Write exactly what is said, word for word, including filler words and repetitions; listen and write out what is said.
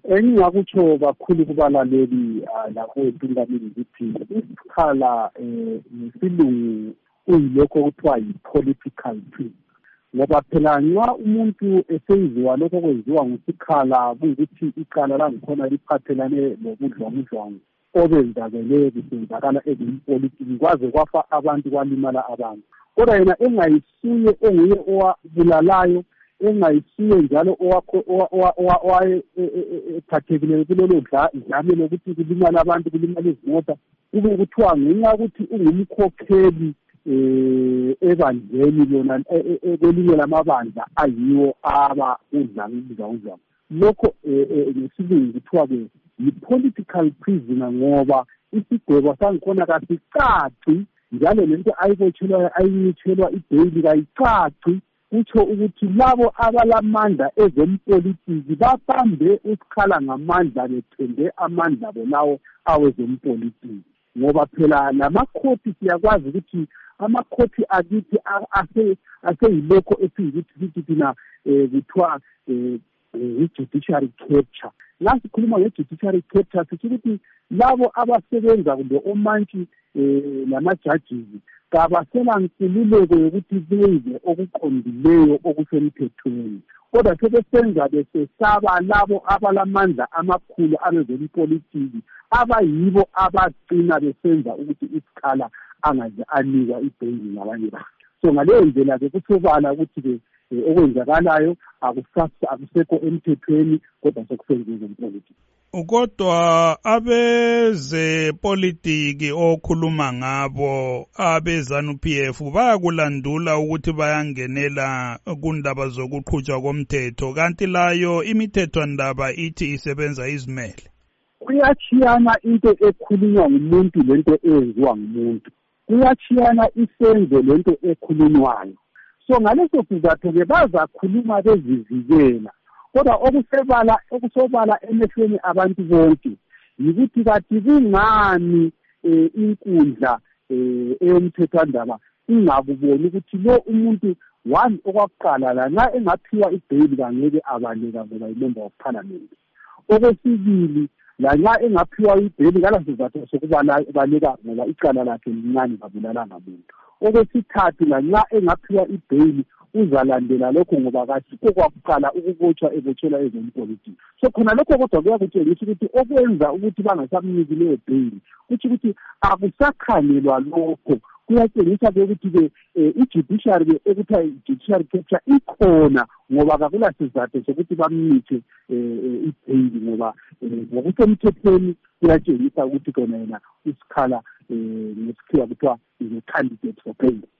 Engingakutsho kakhulu kubalaleli lapho ezinkamini ukuthi isikhala ngesilungu kuyilokho okuthiwa yi-political twin. Ngoba phela nxa umuntu esenziwa lokho kwenziwa ngusikhala kuyikuthi icala langikhona liphathelane nobudlwangudlwangu obenzakele kusenzakala ezempolitiki kwaze kwafa abantu kwalimala abantu. Kodwa yena engayisuye enguye owabulalayo, engayisuye njalo owayephathekileyo kulelo dlame lokuthi kulimala abantu kulimala izimota, kube kuthiwa ngenxa yokuthi ungumkhokheli ebandleni lona kwelinye lamabandla ayiwo aba udlangudlwangu. Lokho ngesilungu kuthiwa-ke yi-political prisoner ngoba isigwebo sangikhona kasicaci njalo lento ayibotshelwayo ayinyitshelwa ibheyili kayicaci. Kutsho ukuthi labo abalamandla ezempolitiki babambe usikhala ngamandla bethembe amandla abo lawo awezempolitiki. Ngoba phela lamakhoti siyakwazi ukuthi amakhoti akithi aseyilokho esiyikuthi sithi thina kuthiwa i-judiciary capture. La sikhuluma nge-judiciary capture sithi ukuthi labo abasebenza kumbe omantshi lama-judges kabasela nkululeko yokuthi benze okuqondileyo okusemthethweni, kodwa sebesenza besesaba labo abalamandla amakhulu abezempolitiki abayibo abagcina besenza ukuthi isikhala angaze anikwa ibheyili ngabanye bantu. So ngaleyo ndlela-ke kusobala ukuthi-ke okwenzakalayo akusekho emthethweni kodwa sekusenziwe ezempolitiki. Kodwa abezepolitiki okhuluma ngabo abezanu P F bayakulandula ukuthi bayangenela kundaba zokuqhutshwa komthetho, kanti layo imithethwandaba ithi isebenza izimele. Kuyachiyana into ekhulunywa ngumuntu lento eyenziwa ngumuntu, kuyachiyana isenzo lento ekhulunywayo. So ngaleso sizatho-ke bazakhuluma bezivikela, kodwa okusobala okusobala emehlweni abantu bonke yikuthi kathi kungani inkundla eyomthethwandaba ingakuboni ukuthi lo umuntu one okwakuqala la nxa engaphiwa ibheyili kangeke abaleka ngoba yi-member of parliament. Okwesibili, la nxa engaphiwa ibheyili kala sizatho sokubaleka ngoba icala lakhe lincane kabulalanga muntu. Okwesithathu, la nxa engaphiwa ibheyili uzalandela lokho ngoba kasikho kwakuqala ukubotshwa ebotshelwa ezempolitiki. So khona lokho kodwa kuyakutshengisa ukuthi okwenza ukuthi bangasamniki leyo bheyili kuthi ukuthi akusakhangelwa lokho. Kuyatshengisa-ke ukuthi-ke i-judiciary ekuthiwa i-judiciary capture ikhona ngoba kakula sizatho sokuthi bamnike ibheyili ngoba ngokusemthethweni kuyatshengisa ukuthi khona yena isikhala ngesikhiwa kuthiwa is a candidate for bail.